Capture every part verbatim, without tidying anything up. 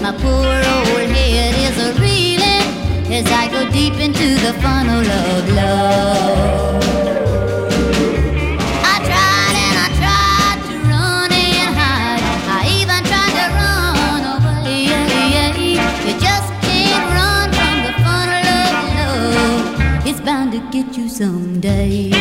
My poor old head is a reeling as I go deep into the funnel of love. I tried and I tried to run and hide. I even tried to run away. You just can't run from the funnel of love. It's bound to get you someday.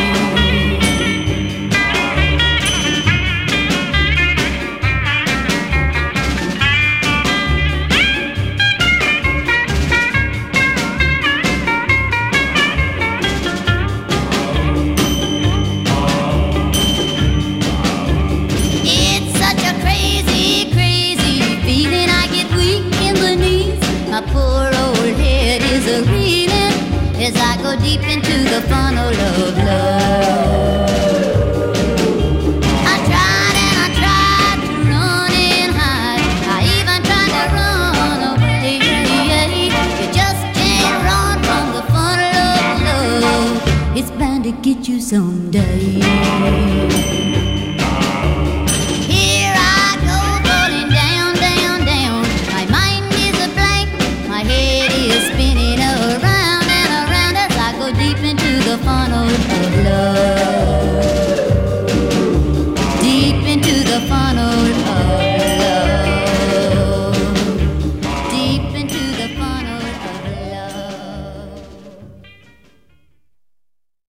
My poor old head is a reeling as I go deep into the funnel of love.